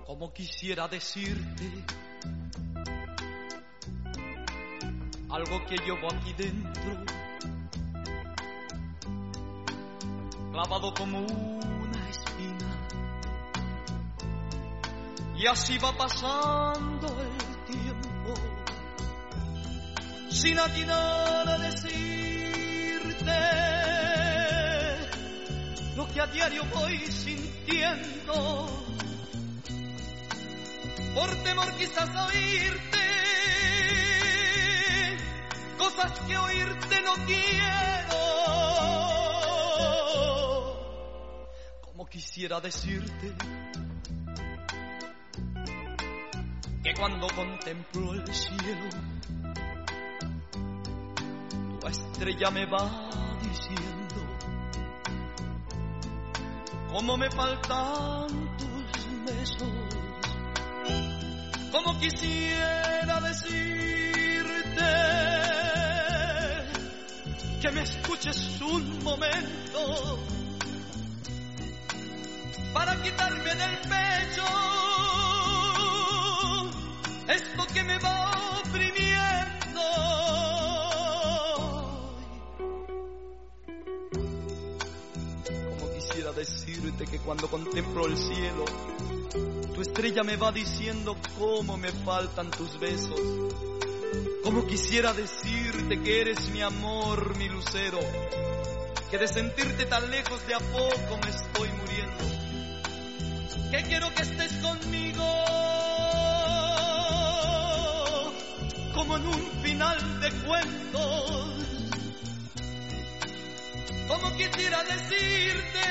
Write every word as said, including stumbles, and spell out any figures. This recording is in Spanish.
Como quisiera decirte algo que llevo aquí dentro, clavado como una espina, y así va pasando el tiempo sin atinar a decirte lo que a diario voy sintiendo, por temor quizás a oírte cosas que oírte no quiero. Como quisiera decirte que cuando contemplo el cielo, tu estrella me va diciendo cómo me faltan tus besos. Como quisiera decirte que me escuches un momento para quitarme del pecho esto que me va oprimiendo. Como quisiera decirte que cuando contemplo el cielo, tu estrella me va diciendo cómo me faltan tus besos. Como quisiera decirte que eres mi amor, mi lucero, que de sentirte tan lejos de a poco me estoy muriendo, que quiero que estés conmigo como en un final de cuentos. Como quisiera decirte